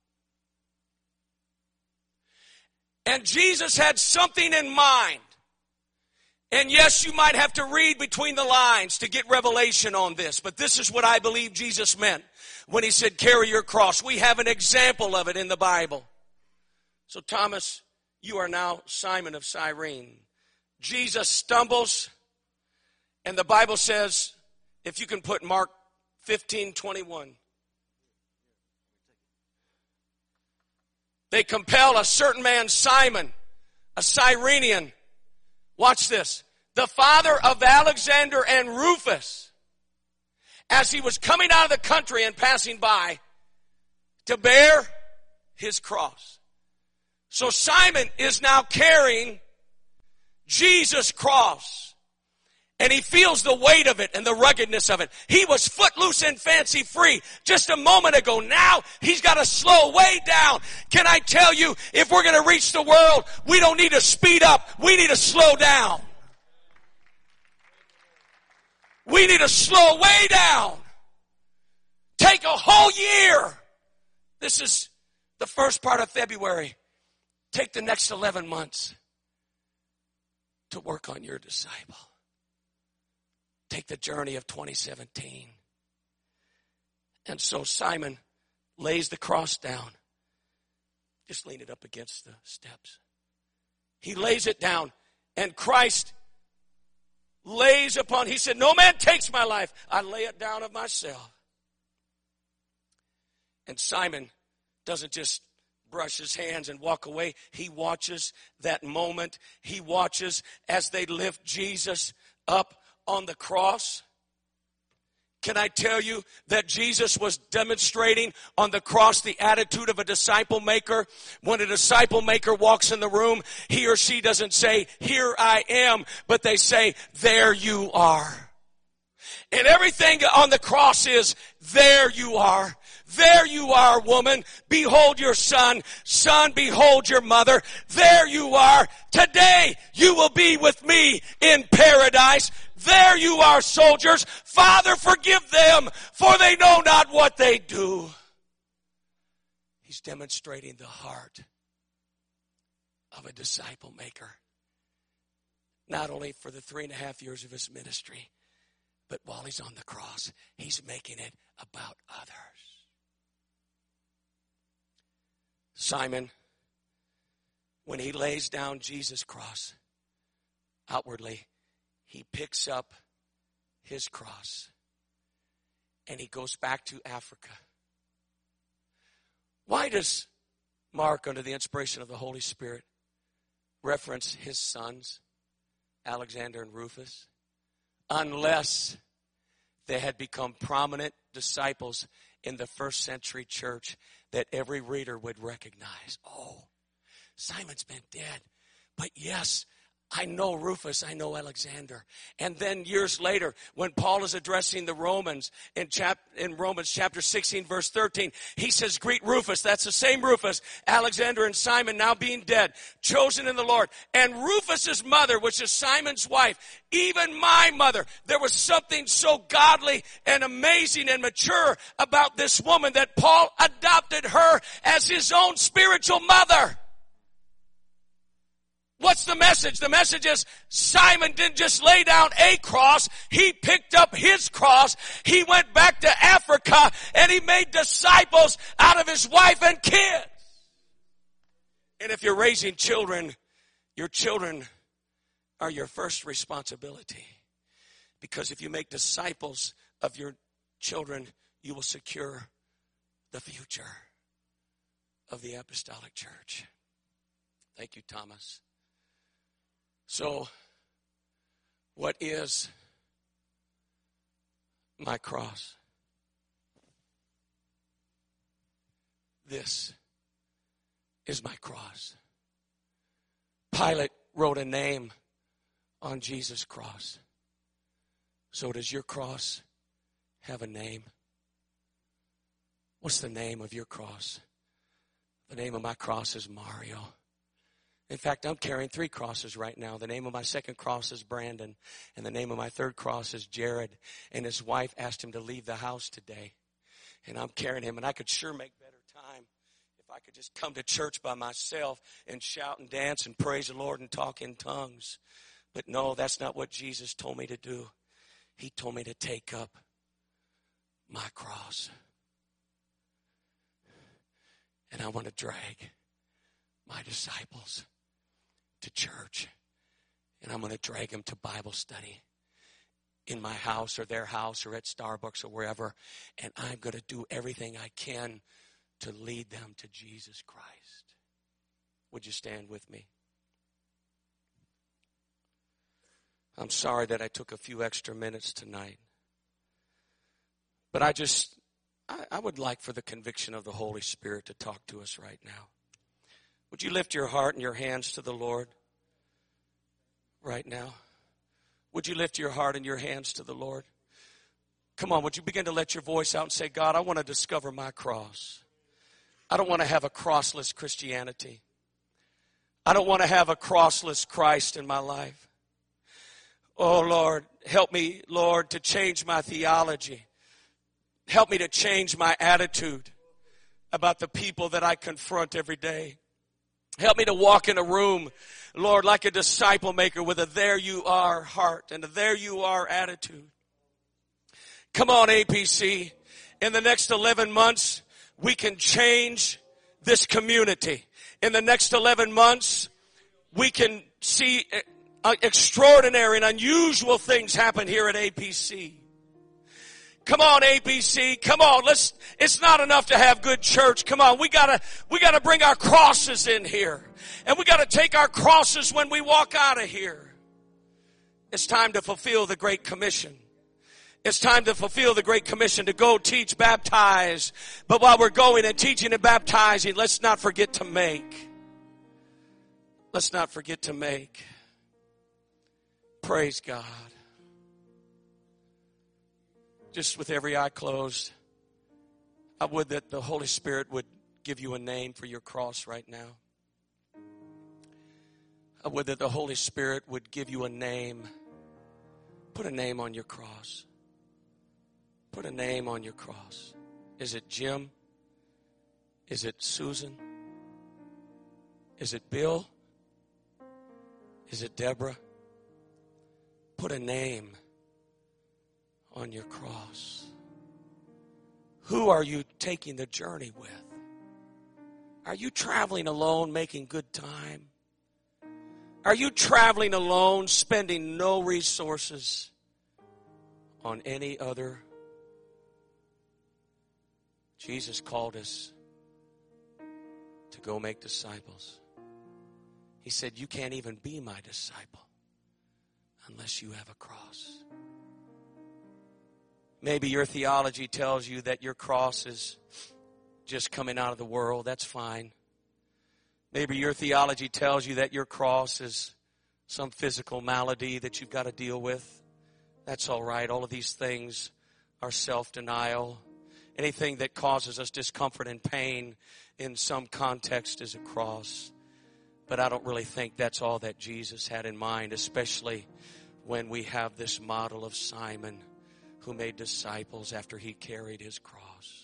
And Jesus had something in mind. And yes, you might have to read between the lines to get revelation on this. But this is what I believe Jesus meant when he said, carry your cross. We have an example of it in the Bible. So Thomas, you are now Simon of Cyrene. Jesus stumbles. And the Bible says, if you can put Mark 15:21. They compel a certain man, Simon, a Cyrenian. Watch this. The father of Alexander and Rufus, as he was coming out of the country and passing by, to bear his cross. So Simon is now carrying Jesus' cross. And he feels the weight of it and the ruggedness of it. He was footloose and fancy free just a moment ago. Now he's got to slow way down. Can I tell you, if we're going to reach the world, we don't need to speed up. We need to slow down. We need to slow way down. Take a whole year. This is the first part of February. Take the next 11 months to work on your disciple. Take the journey of 2017. And so Simon lays the cross down. Just lean it up against the steps. He lays it down. And Christ lays upon, he said, no man takes my life. I lay it down of myself. And Simon doesn't just brush his hands and walk away. He watches that moment. He watches as they lift Jesus up on the cross. Can I tell you that Jesus was demonstrating on the cross the attitude of a disciple maker? When a disciple maker walks in the room, he or she doesn't say, here I am, but they say, there you are. And everything on the cross is, there you are. There you are, woman. Behold your son. Son, behold your mother. There you are. Today you will be with me in paradise. There you are, soldiers. Father, forgive them, for they know not what they do. He's demonstrating the heart of a disciple maker. Not only for the 3.5 years of his ministry, but while he's on the cross, he's making it about others. Simon, when he lays down Jesus' cross, outwardly, he picks up his cross and he goes back to Africa. Why does Mark, under the inspiration of the Holy Spirit, reference his sons, Alexander and Rufus? Unless they had become prominent disciples in the first century church that every reader would recognize. Oh, Simon's been dead. But yes, I know Rufus, I know Alexander. And then years later, when Paul is addressing the Romans in Romans chapter 16, verse 13, he says, greet Rufus. That's the same Rufus, Alexander and Simon now being dead, chosen in the Lord. And Rufus's mother, which is Simon's wife, even my mother. There was something so godly and amazing and mature about this woman that Paul adopted her as his own spiritual mother. What's the message? The message is Simon didn't just lay down a cross. He picked up his cross. He went back to Africa and he made disciples out of his wife and kids. And if you're raising children, your children are your first responsibility. Because if you make disciples of your children, you will secure the future of the apostolic church. Thank you, Thomas. So, what is my cross? This is my cross. Pilate wrote a name on Jesus' cross. So does your cross have a name? What's the name of your cross? The name of my cross is Mario. In fact, I'm carrying 3 crosses right now. The name of my second cross is Brandon, and the name of my third cross is Jared. And his wife asked him to leave the house today, and I'm carrying him. And I could sure make better time if I could just come to church by myself and shout and dance and praise the Lord and talk in tongues. But no, that's not what Jesus told me to do. He told me to take up my cross. And I want to drag my disciples to church. And I'm going to drag them to Bible study in my house or their house or at Starbucks or wherever. And I'm going to do everything I can to lead them to Jesus Christ. Would you stand with me? I'm sorry that I took a few extra minutes tonight. But I would like for the conviction of the Holy Spirit to talk to us right now. Would you lift your heart and your hands to the Lord right now? Would you lift your heart and your hands to the Lord? Come on, would you begin to let your voice out and say, God, I want to discover my cross. I don't want to have a crossless Christianity. I don't want to have a crossless Christ in my life. Oh, Lord, help me, Lord, to change my theology. Help me to change my attitude about the people that I confront every day. Help me to walk in a room, Lord, like a disciple maker with a there you are heart and a there you are attitude. Come on, APC. In the next 11 months, we can change this community. In the next 11 months, we can see extraordinary and unusual things happen here at APC. Come on, ABC. Come on. It's not enough to have good church. Come on. We gotta bring our crosses in here. And we gotta take our crosses when we walk out of here. It's time to fulfill the Great Commission. It's time to fulfill the Great Commission to go teach, baptize. But while we're going and teaching and baptizing, let's not forget to make. Let's not forget to make. Praise God. just with every eye closed, I would that the Holy Spirit would give you a name for your cross right now. I would that the Holy Spirit would give you a name. Put a name on your cross. Put a name on your cross. Is it Jim? Is it Susan? Is it Bill? Is it Deborah? Put a name on your cross. Who are you taking the journey with? Are you traveling alone, making good time? Are you traveling alone, spending no resources on any other? Jesus called us to go make disciples. He said, you can't even be my disciple unless you have a cross. Maybe your theology tells you that your cross is just coming out of the world. That's fine. Maybe your theology tells you that your cross is some physical malady that you've got to deal with. That's all right. All of these things are self-denial. Anything that causes us discomfort and pain in some context is a cross. But I don't really think that's all that Jesus had in mind, especially when we have this model of Simon who made disciples after he carried his cross.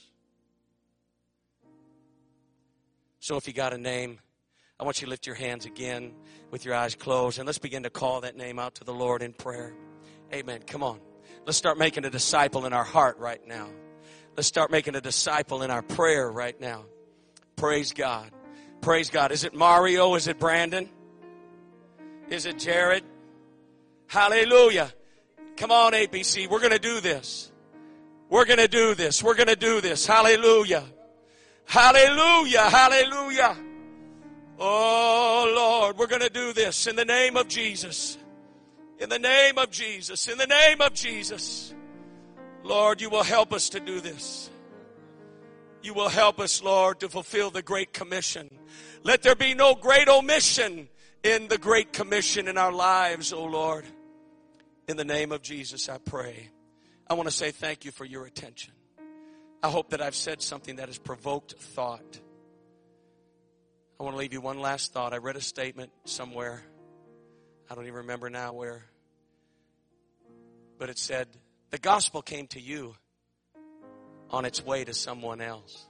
So if you got a name, I want you to lift your hands again with your eyes closed, and let's begin to call that name out to the Lord in prayer. Amen. Come on. Let's start making a disciple in our heart right now. Let's start making a disciple in our prayer right now. Praise God. Praise God. Is it Mario? Is it Brandon? Is it Jared? Hallelujah. Come on, ABC. We're going to do this. We're going to do this. We're going to do this. Hallelujah. Hallelujah. Hallelujah. Oh, Lord, we're going to do this in the name of Jesus. In the name of Jesus. In the name of Jesus. Lord, you will help us to do this. You will help us, Lord, to fulfill the Great Commission. Let there be no great omission in the Great Commission in our lives, oh Lord. In the name of Jesus, I pray. I want to say thank you for your attention. I hope that I've said something that has provoked thought. I want to leave you one last thought. I read a statement somewhere. I don't even remember now where. But it said, the gospel came to you on its way to someone else.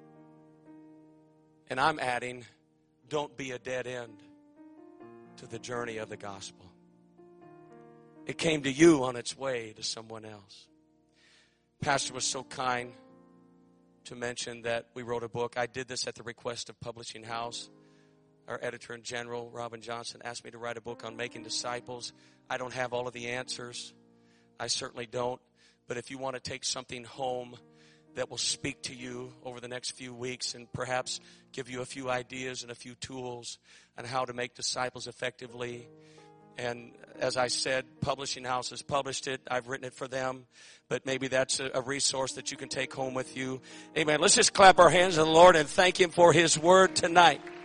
And I'm adding, don't be a dead end to the journey of the gospel. It came to you on its way to someone else. Pastor was so kind to mention that we wrote a book. I did this at the request of Publishing House. Our editor-in-general, Robin Johnson, asked me to write a book on making disciples. I don't have all of the answers. I certainly don't. But if you want to take something home that will speak to you over the next few weeks and perhaps give you a few ideas and a few tools on how to make disciples effectively. And as I said, Publishing House has published it. I've written it for them. But maybe that's a resource that you can take home with you. Amen. Let's just clap our hands to the Lord and thank Him for His word tonight.